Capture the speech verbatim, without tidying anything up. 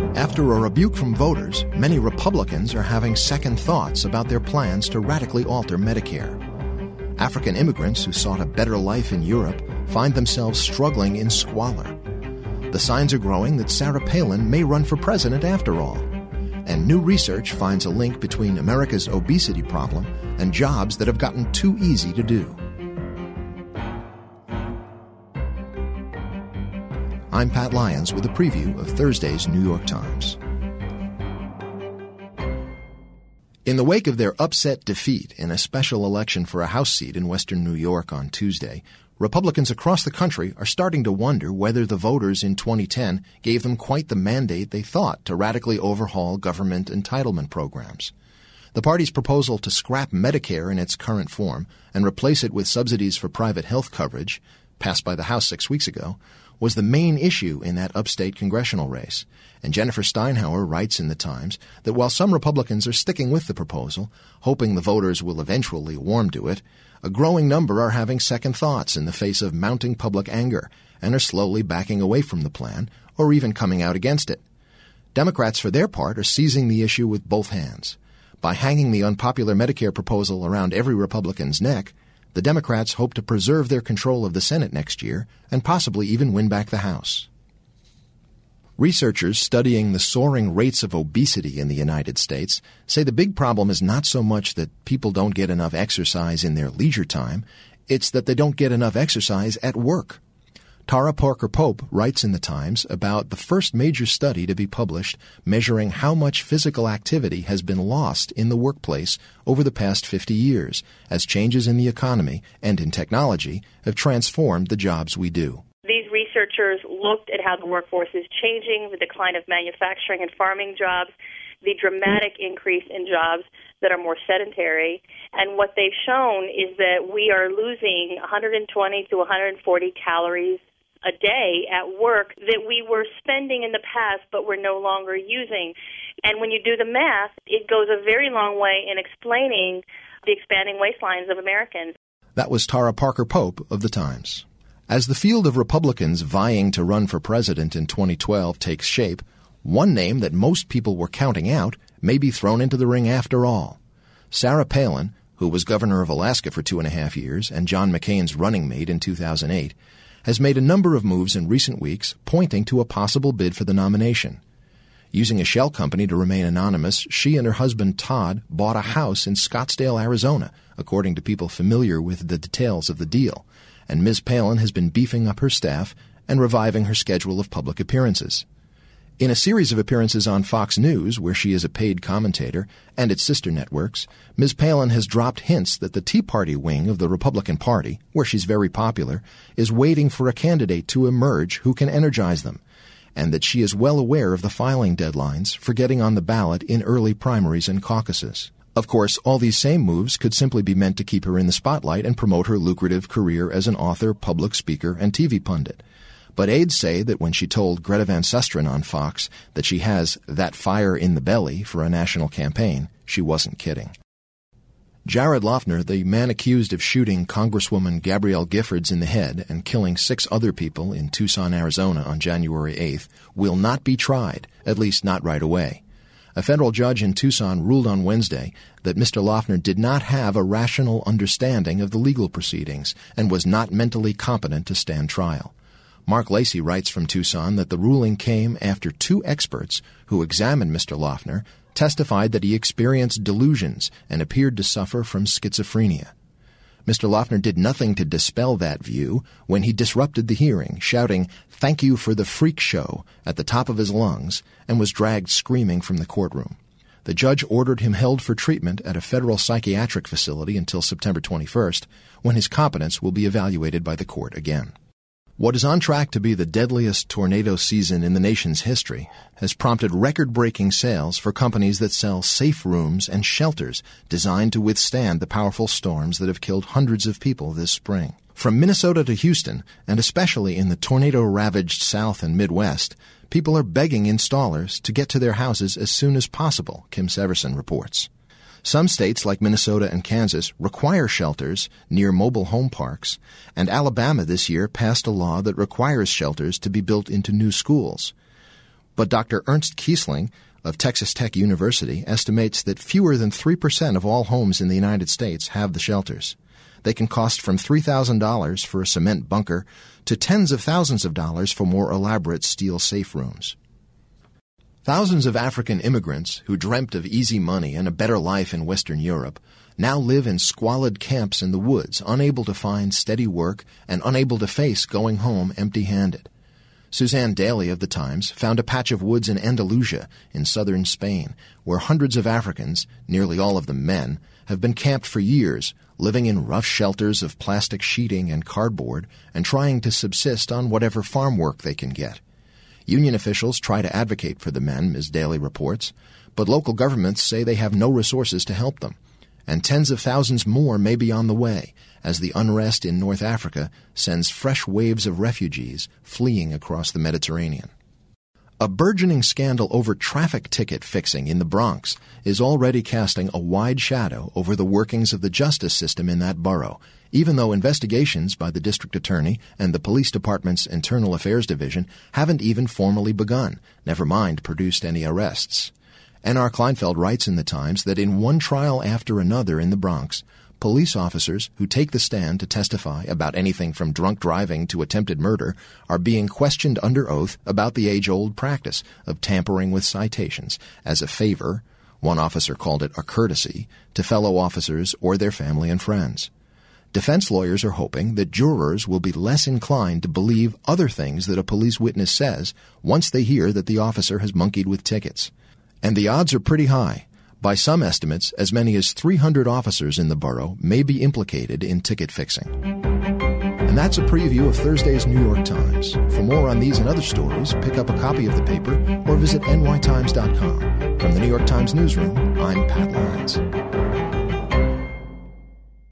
After a rebuke from voters, many Republicans are having second thoughts about their plans to radically alter Medicare. African immigrants who sought a better life in Europe find themselves struggling in squalor. The signs are growing that Sarah Palin may run for president after all. And new research finds a link between America's obesity problem and jobs that have gotten too easy to do. I'm Pat Lyons with a preview of Thursday's New York Times. In the wake of their upset defeat in a special election for a House seat in western New York on Tuesday, Republicans across the country are starting to wonder whether the voters in twenty ten gave them quite the mandate they thought to radically overhaul government entitlement programs. The party's proposal to scrap Medicare in its current form and replace it with subsidies for private health coverage, passed by the House six weeks ago, was the main issue in that upstate congressional race. And Jennifer Steinhauer writes in the Times that while some Republicans are sticking with the proposal, hoping the voters will eventually warm to it, a growing number are having second thoughts in the face of mounting public anger and are slowly backing away from the plan or even coming out against it. Democrats, for their part, are seizing the issue with both hands. By hanging the unpopular Medicare proposal around every Republican's neck, the Democrats hope to preserve their control of the Senate next year and possibly even win back the House. Researchers studying the soaring rates of obesity in the United States say the big problem is not so much that people don't get enough exercise in their leisure time, it's that they don't get enough exercise at work. Tara Parker Pope writes in the Times about the first major study to be published measuring how much physical activity has been lost in the workplace over the past fifty years as changes in the economy and in technology have transformed the jobs we do. These researchers looked at how the workforce is changing, the decline of manufacturing and farming jobs, the dramatic increase in jobs that are more sedentary. And what they've shown is that we are losing one hundred twenty to one hundred forty calories a day at work that we were spending in the past but we're no longer using. And when you do the math, it goes a very long way in explaining the expanding waistlines of Americans. That was Tara Parker Pope of the Times. As the field of Republicans vying to run for president in twenty twelve takes shape, one name that most people were counting out may be thrown into the ring after all. Sarah Palin, who was governor of Alaska for two and a half years and John McCain's running mate in two thousand eight, has made a number of moves in recent weeks pointing to a possible bid for the nomination. Using a shell company to remain anonymous, she and her husband Todd bought a house in Scottsdale, Arizona, according to people familiar with the details of the deal, and Miz Palin has been beefing up her staff and reviving her schedule of public appearances. In a series of appearances on Fox News, where she is a paid commentator, and its sister networks, Miz Palin has dropped hints that the Tea Party wing of the Republican Party, where she's very popular, is waiting for a candidate to emerge who can energize them, and that she is well aware of the filing deadlines for getting on the ballot in early primaries and caucuses. Of course, all these same moves could simply be meant to keep her in the spotlight and promote her lucrative career as an author, public speaker, and T V pundit. But aides say that when she told Greta Van Susteren on Fox that she has that fire in the belly for a national campaign, she wasn't kidding. Jared Loughner, the man accused of shooting Congresswoman Gabrielle Giffords in the head and killing six other people in Tucson, Arizona on January eighth, will not be tried, at least not right away. A federal judge in Tucson ruled on Wednesday that Mister Loughner did not have a rational understanding of the legal proceedings and was not mentally competent to stand trial. Mark Lacey writes from Tucson that the ruling came after two experts who examined Mister Loughner testified that he experienced delusions and appeared to suffer from schizophrenia. Mister Loughner did nothing to dispel that view when he disrupted the hearing, shouting, "Thank you for the freak show," at the top of his lungs, and was dragged screaming from the courtroom. The judge ordered him held for treatment at a federal psychiatric facility until September twenty-first, when his competence will be evaluated by the court again. What is on track to be the deadliest tornado season in the nation's history has prompted record-breaking sales for companies that sell safe rooms and shelters designed to withstand the powerful storms that have killed hundreds of people this spring. From Minnesota to Houston, and especially in the tornado-ravaged South and Midwest, people are begging installers to get to their houses as soon as possible, Kim Severson reports. Some states, like Minnesota and Kansas, require shelters near mobile home parks, and Alabama this year passed a law that requires shelters to be built into new schools. But Doctor Ernst Kiesling of Texas Tech University estimates that fewer than three percent of all homes in the United States have the shelters. They can cost from three thousand dollars for a cement bunker to tens of thousands of dollars for more elaborate steel safe rooms. Thousands of African immigrants who dreamt of easy money and a better life in Western Europe now live in squalid camps in the woods, unable to find steady work and unable to face going home empty-handed. Suzanne Daly of The Times found a patch of woods in Andalusia in southern Spain, where hundreds of Africans, nearly all of them men, have been camped for years, living in rough shelters of plastic sheeting and cardboard and trying to subsist on whatever farm work they can get. Union officials try to advocate for the men, Miz Daly reports, but local governments say they have no resources to help them. And tens of thousands more may be on the way as the unrest in North Africa sends fresh waves of refugees fleeing across the Mediterranean. A burgeoning scandal over traffic ticket fixing in the Bronx is already casting a wide shadow over the workings of the justice system in that borough, even though investigations by the district attorney and the police department's internal affairs division haven't even formally begun, never mind produced any arrests. N R Kleinfeld writes in The Times that in one trial after another in the Bronx, police officers who take the stand to testify about anything from drunk driving to attempted murder are being questioned under oath about the age-old practice of tampering with citations as a favor, one officer called it a courtesy, to fellow officers or their family and friends. Defense lawyers are hoping that jurors will be less inclined to believe other things that a police witness says once they hear that the officer has monkeyed with tickets. And the odds are pretty high. By some estimates, as many as three hundred officers in the borough may be implicated in ticket fixing. And that's a preview of Thursday's New York Times. For more on these and other stories, pick up a copy of the paper or visit N Y Times dot com. From the New York Times newsroom, I'm Pat Lyons.